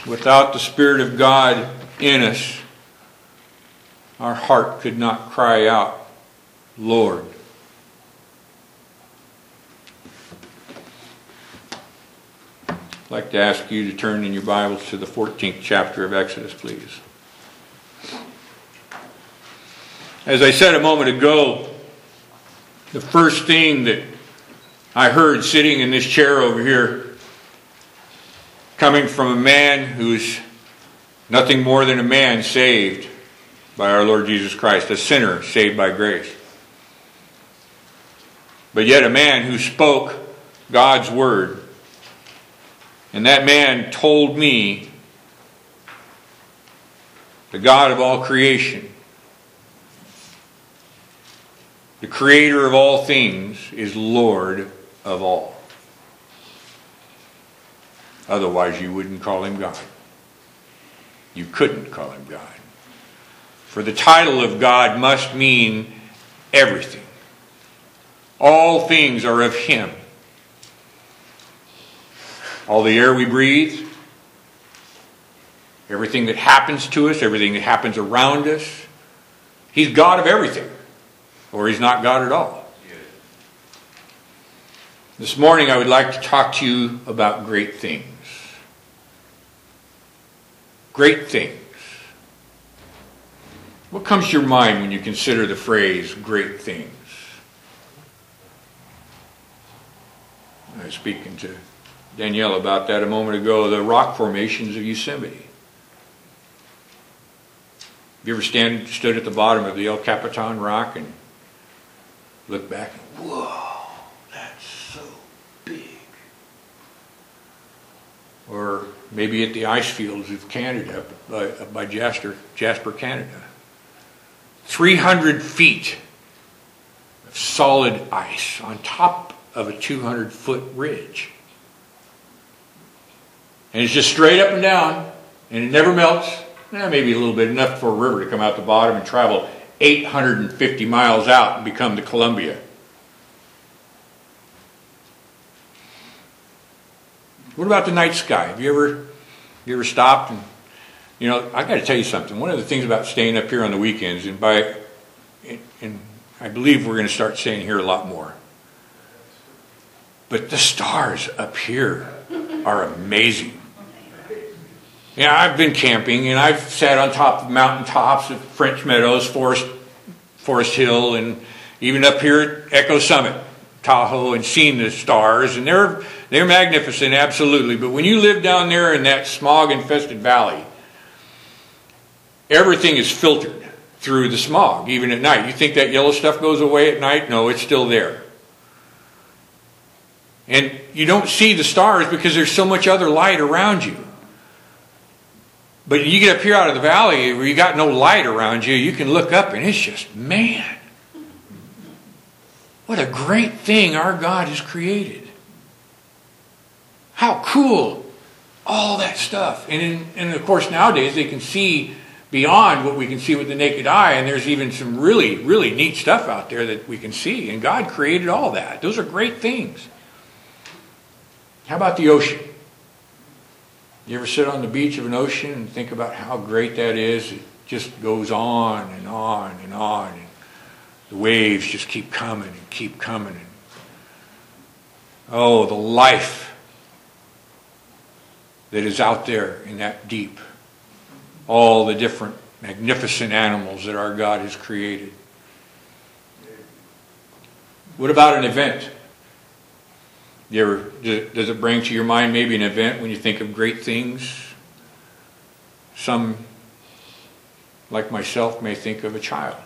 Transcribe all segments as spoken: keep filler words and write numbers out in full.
Without the Spirit of God in us, our heart could not cry out, Lord. I'd like to ask you to turn in your Bibles to the fourteenth chapter of Exodus, please. As I said a moment ago, the first thing that I heard sitting in this chair over here, coming from a man who's nothing more than a man saved by our Lord Jesus Christ, a sinner saved by grace, but yet a man who spoke God's word. And that man told me the God of all creation, the creator of all things, is Lord of all. Otherwise you wouldn't call him God. You couldn't call him God. For the title of God must mean everything. All things are of him. All the air we breathe, everything that happens to us, everything that happens around us, he's God of everything. Or he's not God at all. This morning I would like to talk to you about great things. Great things. What comes to your mind when you consider the phrase great things? I was speaking to Danielle about that a moment ago, the rock formations of Yosemite. Have you ever stand, stood at the bottom of the El Capitan rock and looked back and, whoa, that's so big? Or maybe at the ice fields of Canada, up by, up by Jasper, Jasper, Canada. three hundred feet of solid ice on top of a two hundred foot ridge. And it's just straight up and down, and it never melts. Eh, maybe a little bit, enough for a river to come out the bottom and travel eight hundred fifty miles out and become the Columbia. What about the night sky? Have you ever, you ever stopped and, you know, I got to tell you something. One of the things about staying up here on the weekends, and by, and I believe we're going to start staying here a lot more, but the stars up here are amazing. Yeah, I've been camping, and I've sat on top of mountain tops of French Meadows, Forest, Forest Hill, and even up here at Echo Summit, Tahoe, and seen the stars, and they're they're magnificent, absolutely. But when you live down there in that smog-infested valley, everything is filtered through the smog, even at night. You think that yellow stuff goes away at night? No, it's still there. And you don't see the stars because there's so much other light around you. But you get up here out of the valley where you got no light around you, you can look up and it's just, man, what a great thing our God has created. How cool, all that stuff. And, in, and of course nowadays they can see beyond what we can see with the naked eye, and there's even some really, really neat stuff out there that we can see. And God created all that. Those are great things. How about the ocean? You ever sit on the beach of an ocean and think about how great that is? It just goes on and on and on. And the waves just keep coming and keep coming. And oh, the life that is out there in that deep. All the different magnificent animals that our God has created. What about an event? You ever, does it bring to your mind maybe an event when you think of great things? Some, like myself, may think of a child.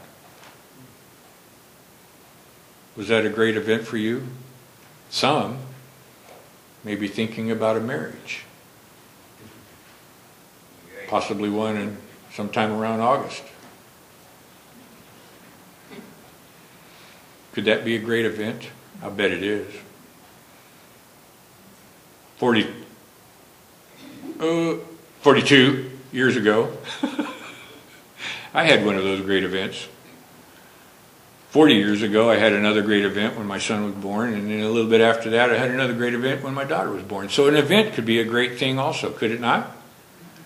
Was that a great event for you? Some may be thinking about a marriage. Possibly one in sometime around August. Could that be a great event? I bet it is. Forty, uh, forty-two years ago, I had one of those great events. Forty years ago, I had another great event when my son was born, and then a little bit after that, I had another great event when my daughter was born. So an event could be a great thing also, could it not?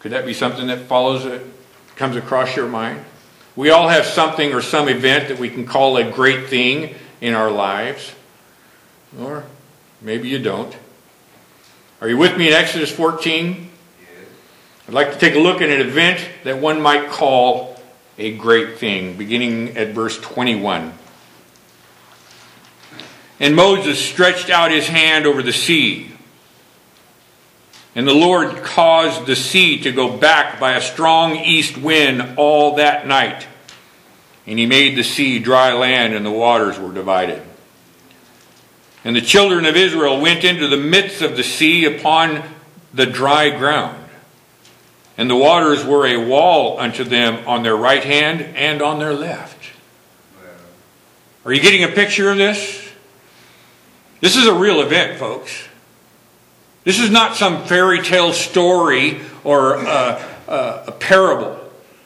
Could that be something that follows, it comes across your mind? We all have something or some event that we can call a great thing in our lives. Or maybe you don't. Are you with me in Exodus fourteen? Yes. I'd like to take a look at an event that one might call a great thing, beginning at verse twenty-one. And Moses stretched out his hand over the sea, and the Lord caused the sea to go back by a strong east wind all that night. And he made the sea dry land, and the waters were divided. And the children of Israel went into the midst of the sea upon the dry ground. And the waters were a wall unto them on their right hand and on their left. Are you getting a picture of this? This is a real event, folks. This is not some fairy tale story or uh, uh, a parable.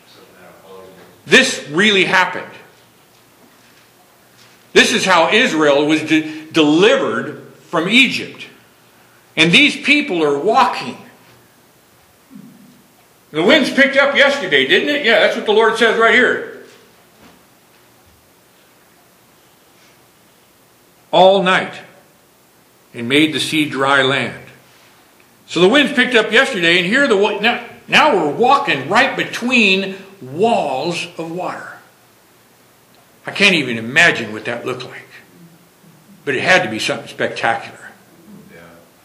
This really happened. This is how Israel was de- delivered from Egypt. And these people are walking. The winds picked up yesterday, didn't it? Yeah, that's what the Lord says right here. All night. And made the sea dry land. So the winds picked up yesterday, and here the now, now we're walking right between walls of water. I can't even imagine what that looked like. But it had to be something spectacular. Yeah.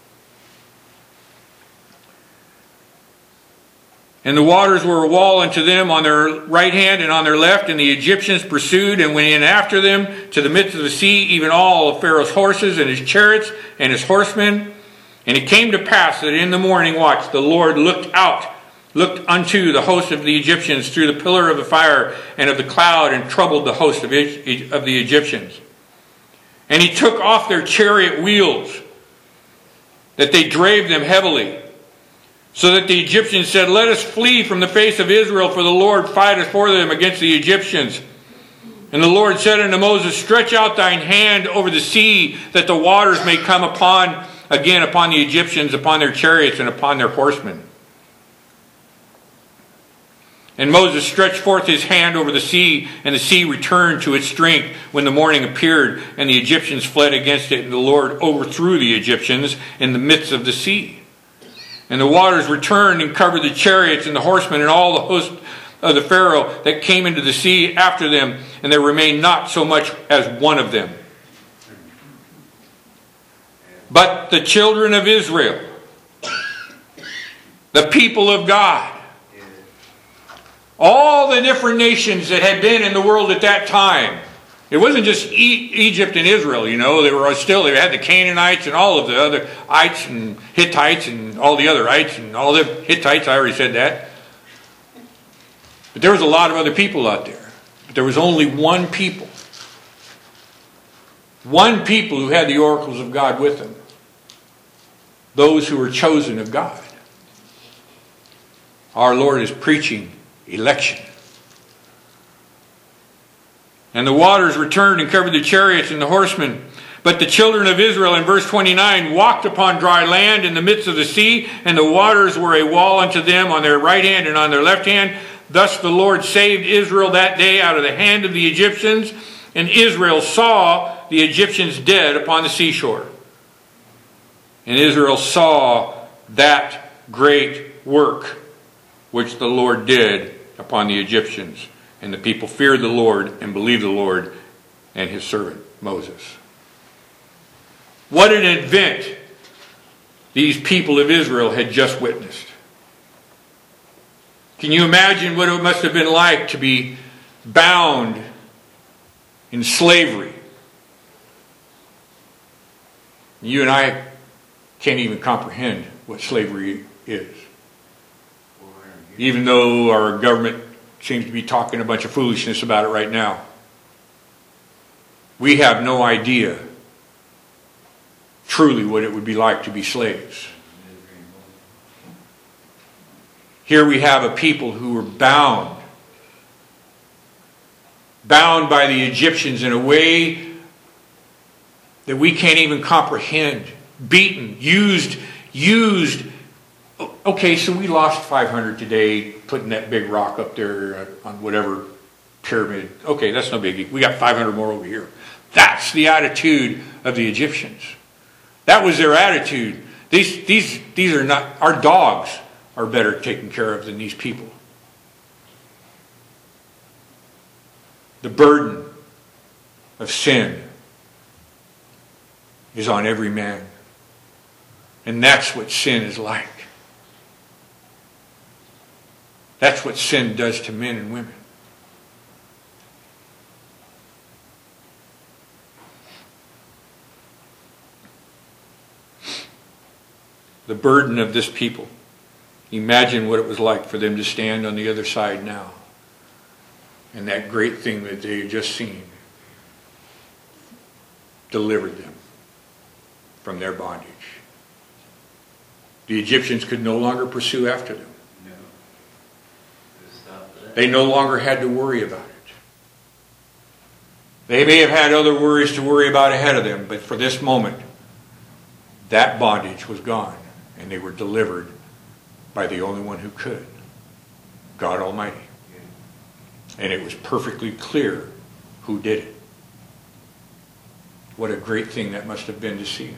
And the waters were a wall unto them on their right hand and on their left, and the Egyptians pursued and went in after them to the midst of the sea, even all of Pharaoh's horses and his chariots and his horsemen. And it came to pass that in the morning watch the Lord looked out, looked unto the host of the Egyptians through the pillar of the fire and of the cloud, and troubled the host of of the Egyptians. And he took off their chariot wheels, that they drave them heavily, so that the Egyptians said, Let us flee from the face of Israel, for the Lord fighteth for them against the Egyptians. And the Lord said unto Moses, Stretch out thine hand over the sea, that the waters may come upon again upon the Egyptians, upon their chariots, and upon their horsemen. And Moses stretched forth his hand over the sea, and the sea returned to its strength when the morning appeared, and the Egyptians fled against it, and the Lord overthrew the Egyptians in the midst of the sea. And the waters returned and covered the chariots and the horsemen and all the host of the Pharaoh that came into the sea after them, and there remained not so much as one of them. But the children of Israel, the people of God, all the different nations that had been in the world at that time. It wasn't just Egypt and Israel, you know. They were still, they had the Canaanites and all of the other ites and Hittites and all the other ites and all the Hittites, I already said that. But there was a lot of other people out there. But there was only one people. One people who had the oracles of God with them. Those who were chosen of God. Our Lord is preaching election. And the waters returned and covered the chariots and the horsemen. But the children of Israel, in verse twenty-nine, walked upon dry land in the midst of the sea, and the waters were a wall unto them on their right hand and on their left hand. Thus the Lord saved Israel that day out of the hand of the Egyptians, and Israel saw the Egyptians dead upon the seashore. And Israel saw that great work which the Lord did upon the Egyptians. And the people feared the Lord and believed the Lord and his servant Moses. What an event these people of Israel had just witnessed. Can you imagine what it must have been like to be bound in slavery? You and I can't even comprehend what slavery is. Even though our government seems to be talking a bunch of foolishness about it right now. We have no idea truly what it would be like to be slaves. Here we have a people who were bound. Bound by the Egyptians in a way that we can't even comprehend. Beaten, used, used okay, so we lost five hundred today, putting that big rock up there on whatever pyramid. Okay, that's no biggie. We got five hundred more over here. That's the attitude of the Egyptians. That was their attitude. These, these, these are not, our dogs are better taken care of than these people. The burden of sin is on every man. And that's what sin is like. That's what sin does to men and women. The burden of this people. Imagine what it was like for them to stand on the other side now. And that great thing that they had just seen delivered them from their bondage. The Egyptians could no longer pursue after them. They no longer had to worry about it. They may have had other worries to worry about ahead of them, but for this moment, that bondage was gone, and they were delivered by the only one who could, God Almighty. And it was perfectly clear who did it. What a great thing that must have been to see.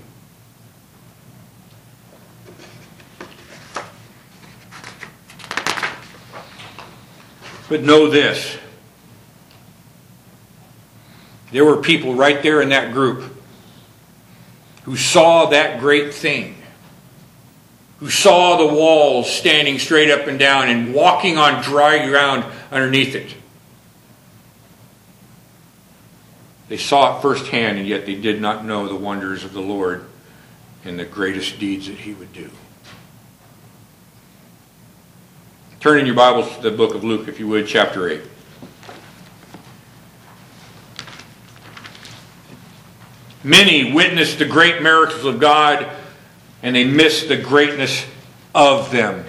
But know this. There were people right there in that group who saw that great thing. Who saw the walls standing straight up and down and walking on dry ground underneath it. They saw it firsthand, and yet they did not know the wonders of the Lord and the greatest deeds that He would do. Turn in your Bibles to the book of Luke, if you would, chapter eight. Many witnessed the great miracles of God, and they missed the greatness of them.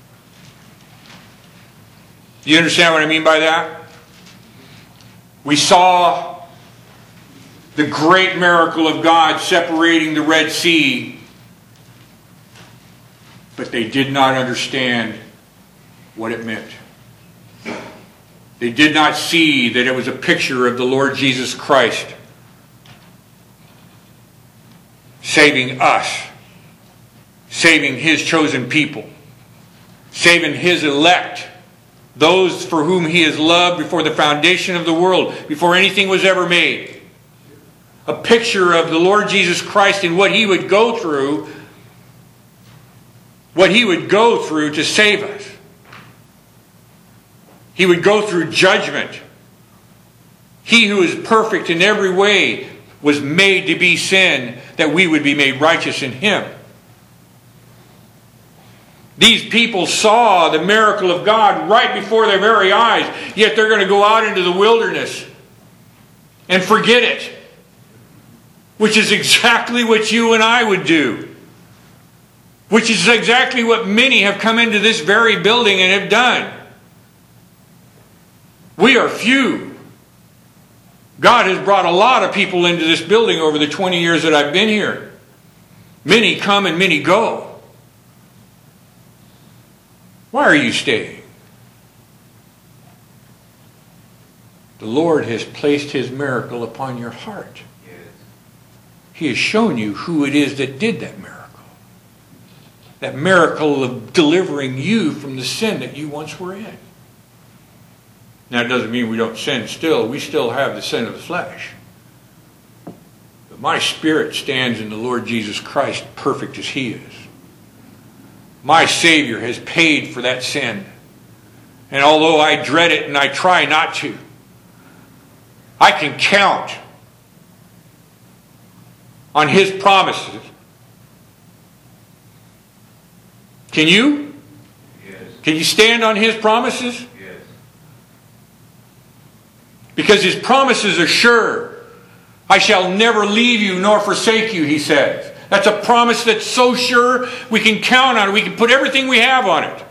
Do you understand what I mean by that? We saw the great miracle of God separating the Red Sea, but they did not understand what it meant. They did not see that it was a picture of the Lord Jesus Christ saving us, saving His chosen people, saving His elect, those for whom He has loved before the foundation of the world, before anything was ever made. A picture of the Lord Jesus Christ and what He would go through, what He would go through to save us. He would go through judgment. He who is perfect in every way was made to be sin, that we would be made righteous in Him. These people saw the miracle of God right before their very eyes, yet they're going to go out into the wilderness and forget it. Which is exactly what you and I would do. Which is exactly what many have come into this very building and have done. We are few. God has brought a lot of people into this building over the twenty years that I've been here. Many come and many go. Why are you staying? The Lord has placed His miracle upon your heart. He has shown you who it is that did that miracle. That miracle of delivering you from the sin that you once were in. Now, it doesn't mean we don't sin still. We still have the sin of the flesh. But my spirit stands in the Lord Jesus Christ, perfect as He is. My Savior has paid for that sin. And although I dread it and I try not to, I can count on His promises. Can you? Yes. Can you stand on His promises? Yes. Because His promises are sure. I shall never leave you nor forsake you, He says. That's a promise that's so sure we can count on it. We can put everything we have on it.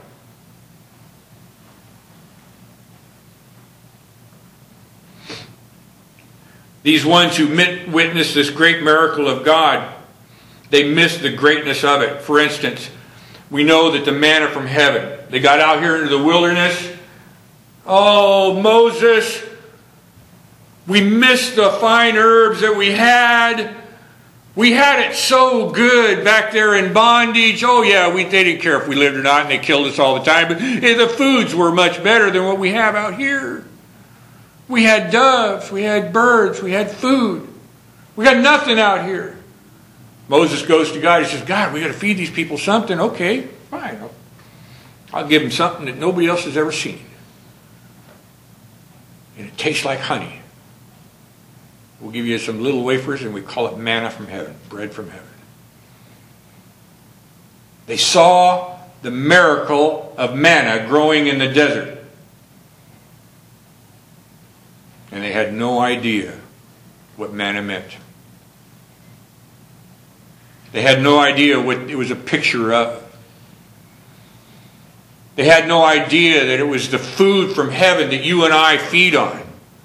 These ones who witnessed this great miracle of God, they missed the greatness of it. For instance, we know that the manna from heaven, they got out here into the wilderness. Oh, Moses, we missed the fine herbs that we had. We had it so good back there in bondage. Oh yeah, we, they didn't care if we lived or not, and they killed us all the time. But eh, the foods were much better than what we have out here. We had doves, we had birds, we had food. We got nothing out here. Moses goes to God. He says, God, we got to feed these people something. Okay, fine. I'll, I'll give them something that nobody else has ever seen. And it tastes like honey. We'll give you some little wafers, and we call it manna from heaven, bread from heaven. They saw the miracle of manna growing in the desert. And they had no idea what manna meant. They had no idea what it was a picture of. They had no idea that it was the food from heaven that you and I feed on.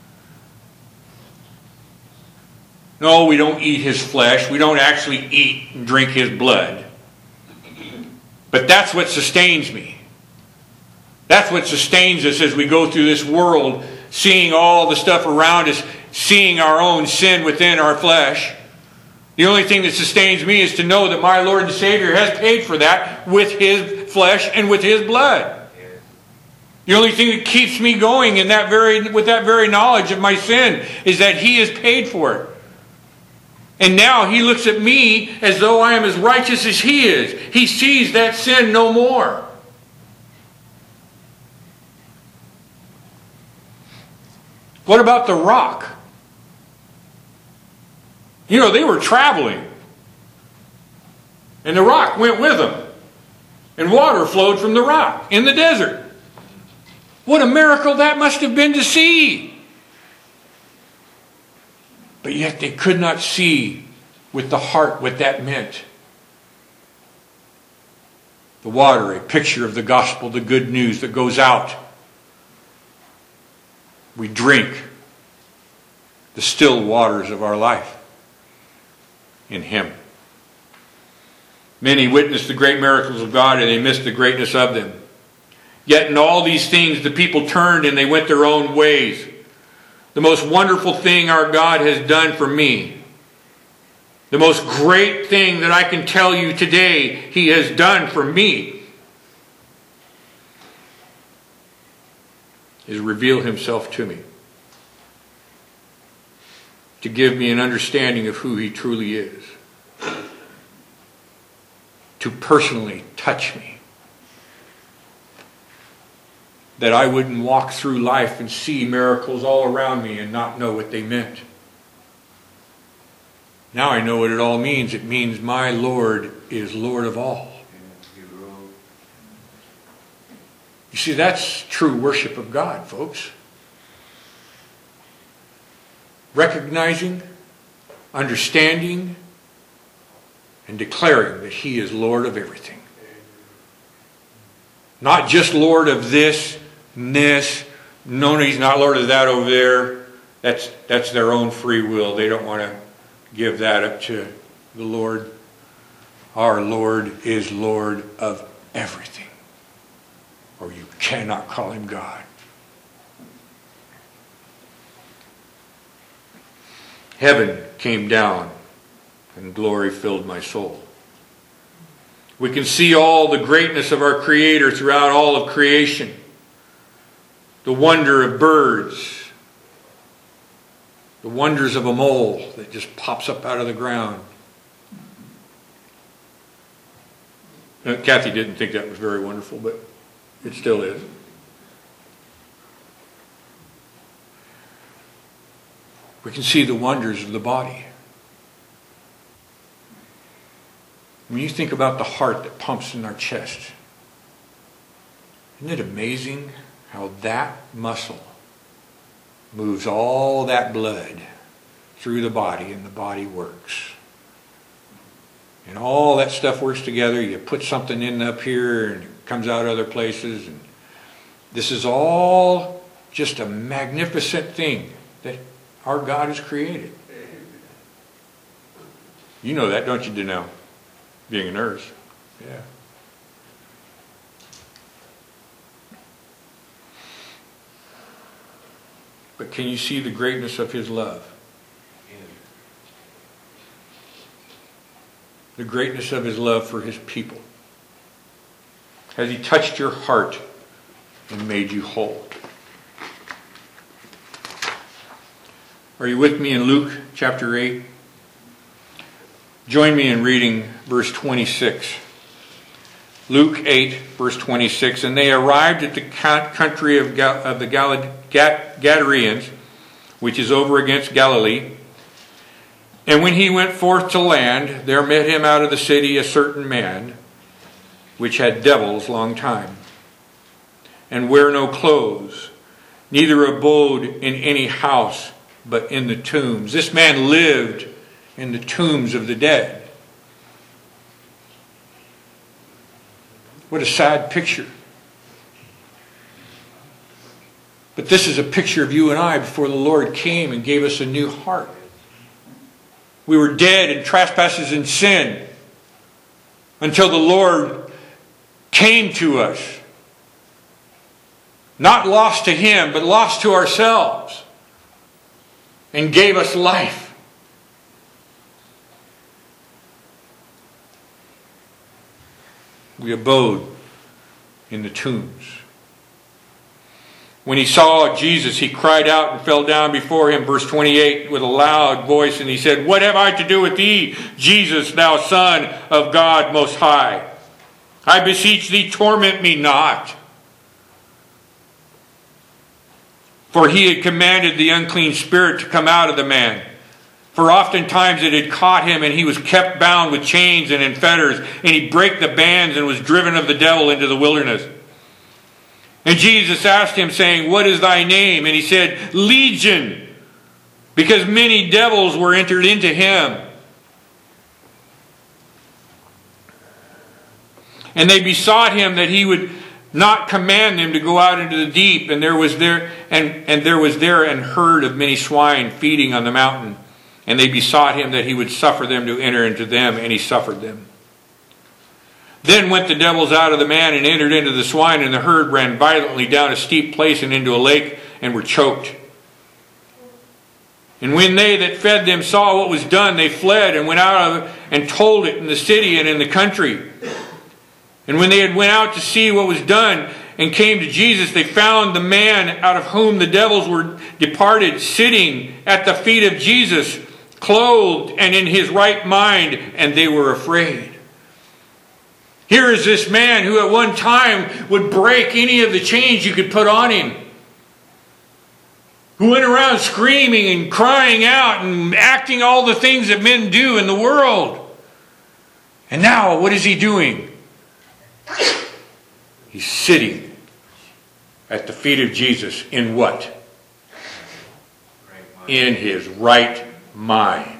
No, we don't eat his flesh. We don't actually eat and drink his blood. But that's what sustains me. That's what sustains us as we go through this world, seeing all the stuff around us, seeing our own sin within our flesh. The only thing that sustains me is to know that my Lord and Savior has paid for that with his flesh and with his blood. The only thing that keeps me going in that very, with that very knowledge of my sin is that he has paid for it. And now he looks at me as though I am as righteous as he is. He sees that sin no more. What about the rock? You know, they were traveling. And the rock went with them. And water flowed from the rock in the desert. What a miracle that must have been to see. But yet they could not see with the heart what that meant. The water, a picture of the gospel, the good news that goes out. We drink the still waters of our life in him. Many witnessed the great miracles of God, and they missed the greatness of them. Yet in all these things the people turned and they went their own ways. The most wonderful thing our God has done for me, the most great thing that I can tell you today he has done for me, is reveal himself to me. To give me an understanding of who he truly is. To personally touch me. That I wouldn't walk through life and see miracles all around me and not know what they meant. Now I know what it all means. It means my Lord is Lord of all. You see, that's true worship of God, folks. Recognizing, understanding, and declaring that he is Lord of everything. Not just Lord of this, this. No, he's not Lord of that over there. That's, that's their own free will. They don't want to give that up to the Lord. Our Lord is Lord of everything. Or you cannot call him God. Heaven came down and glory filled my soul. We can see all the greatness of our Creator throughout all of creation. The wonder of birds. The wonders of a mole that just pops up out of the ground. Now, Kathy didn't think that was very wonderful, but it still is. We can see the wonders of the body. When you think about the heart that pumps in our chest, isn't it amazing how that muscle moves all that blood through the body and the body works? And all that stuff works together. You put something in up here and it comes out other places. And this is all just a magnificent thing that our God has created. You know that, don't you, Danelle? Being a nurse. Yeah. But can you see the greatness of His love? The greatness of His love for His people. Has He touched your heart and made you whole? Are you with me in Luke chapter eight? Join me in reading verse twenty-six. Luke eight, verse twenty-six. And they arrived at the country of, Gal- of the Gal- Gadareans, which is over against Galilee. And when he went forth to land, there met him out of the city a certain man, which had devils long time, and wear no clothes, neither abode in any house, but in the tombs. This man lived in the tombs of the dead. What a sad picture. But this is a picture of you and I before the Lord came and gave us a new heart. We were dead in trespasses and sin until the Lord came to us. Not lost to Him, but lost to ourselves. And gave us life. We abode in the tombs. When he saw Jesus, he cried out and fell down before him, verse twenty-eight, with a loud voice, and he said, "What have I to do with thee, Jesus, thou Son of God Most High? I beseech thee, torment me not." For he had commanded the unclean spirit to come out of the man. For oftentimes it had caught him, and he was kept bound with chains and in fetters, and he brake the bands and was driven of the devil into the wilderness. And Jesus asked him, saying, "What is thy name?" And he said, "Legion," because many devils were entered into him. And they besought him that he would not command them to go out into the deep. And there was there and, and there was there an herd of many swine feeding on the mountain. And they besought him that he would suffer them to enter into them, and he suffered them. Then went the devils out of the man and entered into the swine, and the herd ran violently down a steep place and into a lake, and were choked. And when they that fed them saw what was done, they fled and went out of it and told it in the city and in the country. And when they had went out to see what was done and came to Jesus, they found the man out of whom the devils were departed sitting at the feet of Jesus, clothed and in his right mind, and they were afraid. Here is this man who at one time would break any of the chains you could put on him, who went around screaming and crying out and acting all the things that men do in the world. And now, what is he doing? He's sitting at the feet of Jesus in what? In his right mind.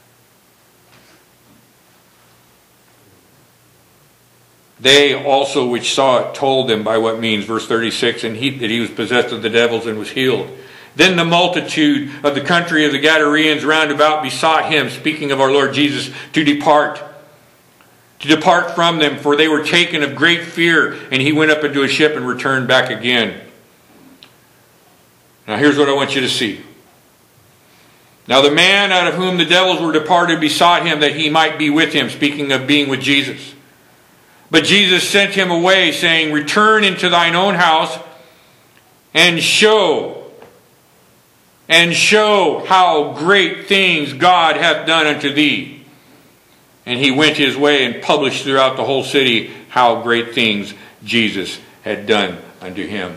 They also which saw it told them by what means, verse thirty-six, and he, that he was possessed of the devils and was healed. Then the multitude of the country of the Gadareans round about besought him, speaking of our Lord Jesus, to depart, to depart from them, for they were taken of great fear. And he went up into a ship and returned back again. Now here's what I want you to see. Now the man out of whom the devils were departed besought him that he might be with him, speaking of being with Jesus. But Jesus sent him away, saying, "Return into thine own house and show, and show how great things God hath done unto thee." And he went his way and published throughout the whole city how great things Jesus had done unto him.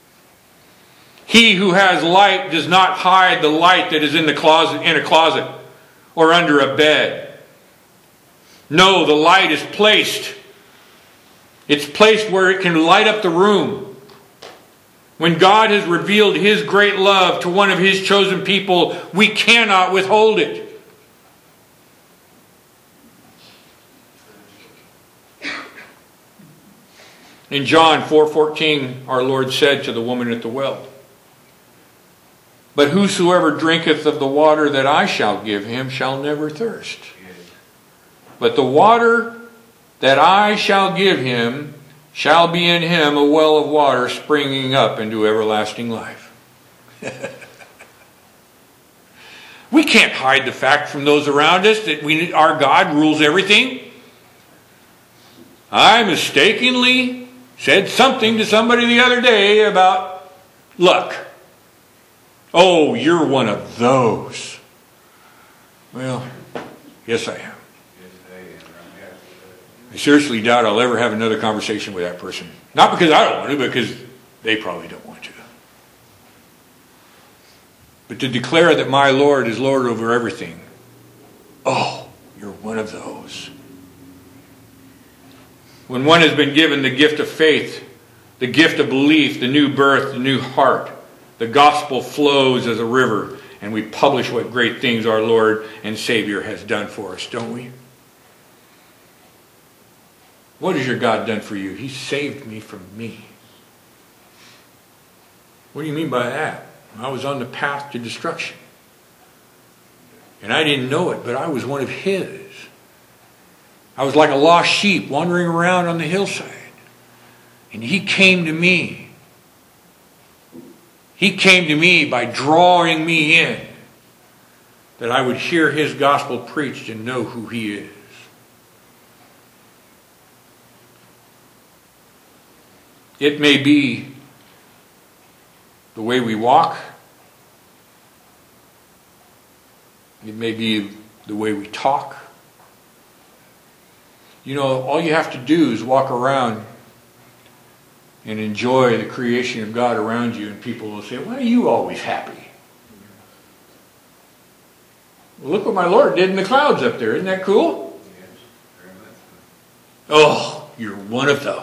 He who has light does not hide the light that is in the closet, in a closet or under a bed. No, the light is placed. It's placed where it can light up the room. When God has revealed His great love to one of His chosen people, we cannot withhold it. In John four fourteen, our Lord said to the woman at the well, "But whosoever drinketh of the water that I shall give him shall never thirst. But the water that I shall give him shall be in him a well of water springing up into everlasting life." We can't hide the fact from those around us that we, our God rules everything. I mistakenly said something to somebody the other day about luck. Oh, you're one of those. Well, yes I am. I seriously doubt I'll ever have another conversation with that person. Not because I don't want to, but because they probably don't want to. But to declare that my Lord is Lord over everything. Oh, you're one of those. When one has been given the gift of faith, the gift of belief, the new birth, the new heart, the gospel flows as a river, and we publish what great things our Lord and Savior has done for us, don't we? What has your God done for you? He saved me from me. What do you mean by that? I was on the path to destruction. And I didn't know it, but I was one of His. I was like a lost sheep wandering around on the hillside. And He came to me. He came to me by drawing me in, that I would hear His gospel preached and know who He is. It may be the way we walk. It may be the way we talk. You know, all you have to do is walk around and enjoy the creation of God around you, and people will say, why are you always happy? Well, look what my Lord did in the clouds up there. Isn't that cool? Yes, very much so. Oh, you're one of those.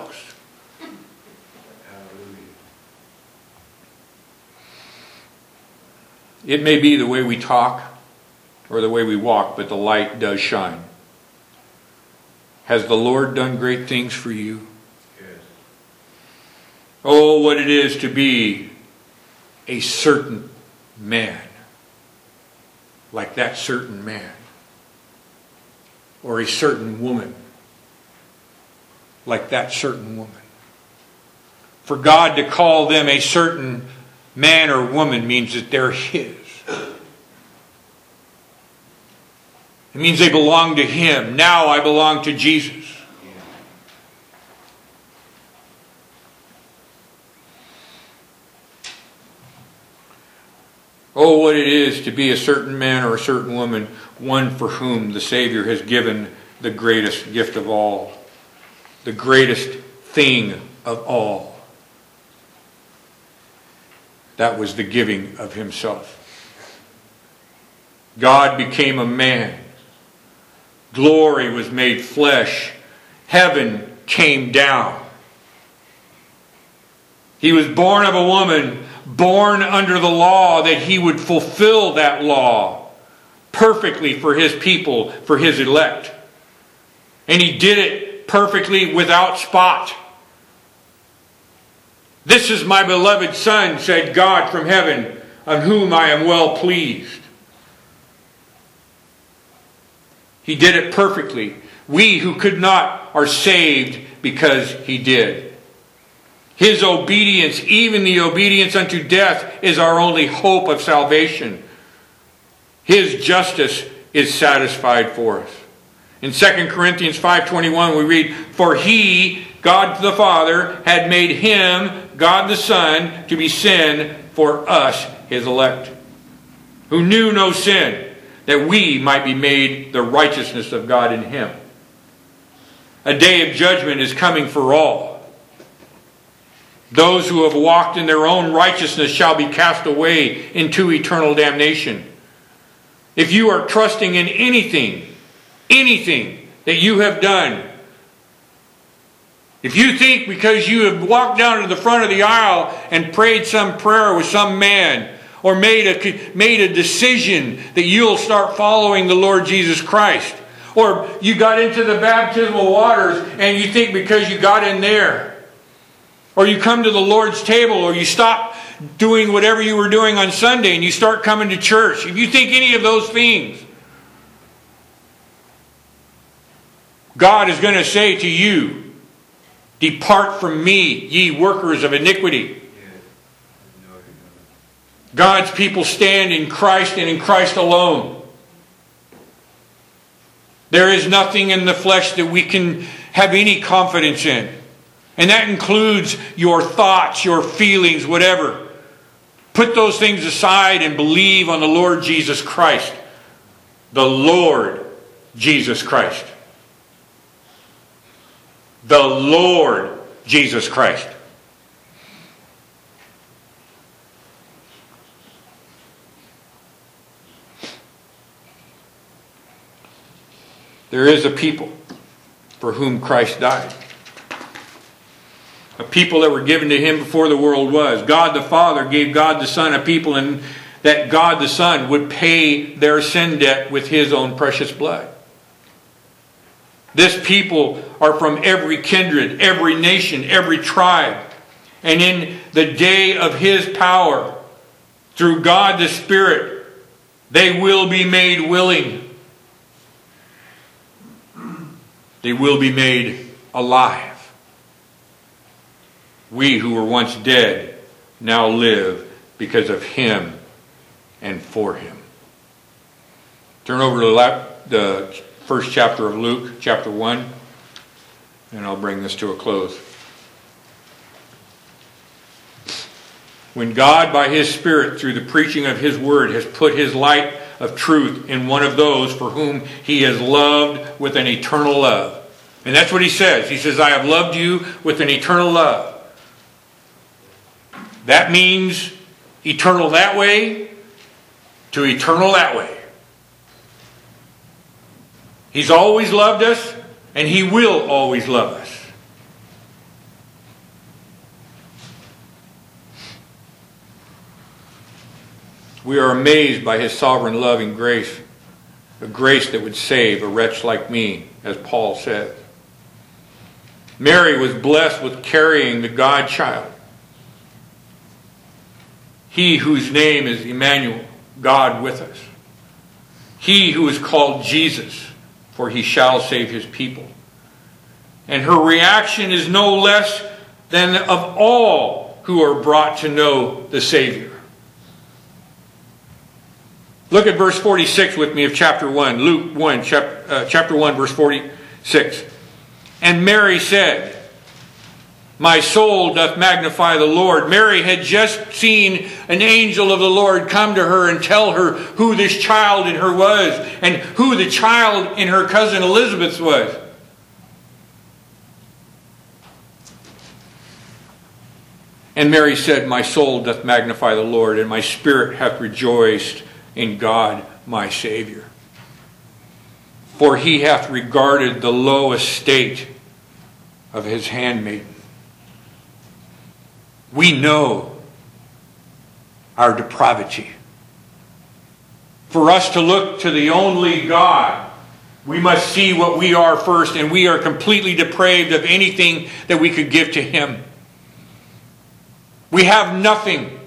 It may be the way we talk or the way we walk, but the light does shine. Has the Lord done great things for you? Yes. Oh, what it is to be a certain man. Like that certain man. Or a certain woman. Like that certain woman. For God to call them a certain man or woman means that they're His. It means they belong to Him. Now I belong to Jesus. Oh, what it is to be a certain man or a certain woman, one for whom the Savior has given the greatest gift of all, the greatest thing of all. That was the giving of Himself. God became a man. Glory was made flesh. Heaven came down. He was born of a woman, born under the law, that He would fulfill that law perfectly for His people, for His elect. And He did it perfectly without spot. This is my beloved Son, said God from heaven, on whom I am well pleased. He did it perfectly. We who could not are saved because He did. His obedience, even the obedience unto death, is our only hope of salvation. His justice is satisfied for us. In Second Corinthians five twenty-one we read, for He, God the Father, had made Him, God the Son, to be sin for us, His elect, who knew no sin, that we might be made the righteousness of God in Him. A day of judgment is coming for all. Those who have walked in their own righteousness shall be cast away into eternal damnation. If you are trusting in anything, anything that you have done, if you think because you have walked down to the front of the aisle and prayed some prayer with some man, or made a, made a decision that you'll start following the Lord Jesus Christ, or you got into the baptismal waters and you think because you got in there, or you come to the Lord's table, or you stop doing whatever you were doing on Sunday and you start coming to church, if you think any of those things, God is going to say to you, depart from me, ye workers of iniquity. God's people stand in Christ and in Christ alone. There is nothing in the flesh that we can have any confidence in. And that includes your thoughts, your feelings, whatever. Put those things aside and believe on the Lord Jesus Christ. The Lord Jesus Christ. The Lord Jesus Christ. There is a people for whom Christ died. A people that were given to Him before the world was. God the Father gave God the Son a people, and that God the Son would pay their sin debt with His own precious blood. This people are from every kindred, every nation, every tribe. And in the day of His power, through God the Spirit, they will be made willing. They will be made alive. We who were once dead now live because of Him and for Him. Turn over to the first chapter of Luke, chapter one, and I'll bring this to a close. When God, by His Spirit, through the preaching of His Word, has put His light of truth in one of those for whom He has loved with an eternal love. And that's what He says. He says, I have loved you with an eternal love. That means eternal that way to eternal that way. He's always loved us, and He will always love us. We are amazed by His sovereign love and grace, a grace that would save a wretch like me, as Paul says. Mary was blessed with carrying the God child. He whose name is Emmanuel, God with us. He who is called Jesus, for He shall save His people. And her reaction is no less than of all who are brought to know the Savior. Look at verse forty-six with me of chapter one. Luke one, chapter, uh, chapter one, verse forty-six. And Mary said, my soul doth magnify the Lord. Mary had just seen an angel of the Lord come to her and tell her who this child in her was and who the child in her cousin Elizabeth was. And Mary said, my soul doth magnify the Lord, and my spirit hath rejoiced in God my Savior. For He hath regarded the low estate of His handmaiden. We know our depravity. For us to look to the only God, we must see what we are first, and we are completely depraved of anything that we could give to Him. We have nothing.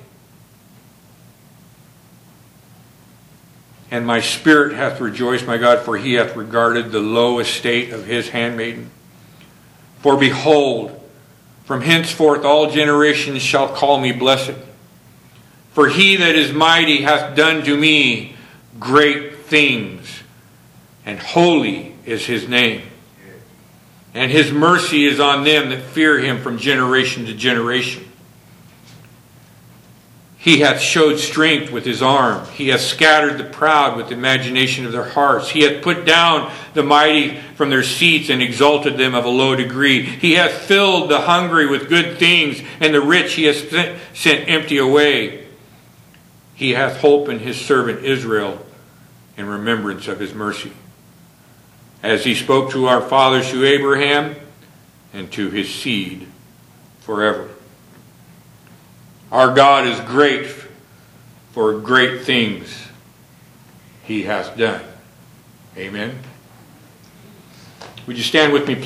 And my spirit hath rejoiced, my God, for He hath regarded the low estate of His handmaiden. For behold, from henceforth all generations shall call me blessed. For He that is mighty hath done to me great things, and holy is His name. And His mercy is on them that fear Him from generation to generation. He hath showed strength with His arm. He hath scattered the proud with the imagination of their hearts. He hath put down the mighty from their seats and exalted them of a low degree. He hath filled the hungry with good things, and the rich He hath sent, sent empty away. He hath holpen His servant Israel in remembrance of His mercy, as He spoke to our fathers, to Abraham, and to his seed forever. Our God is great, for great things He hath done. Amen. Would you stand with me, please?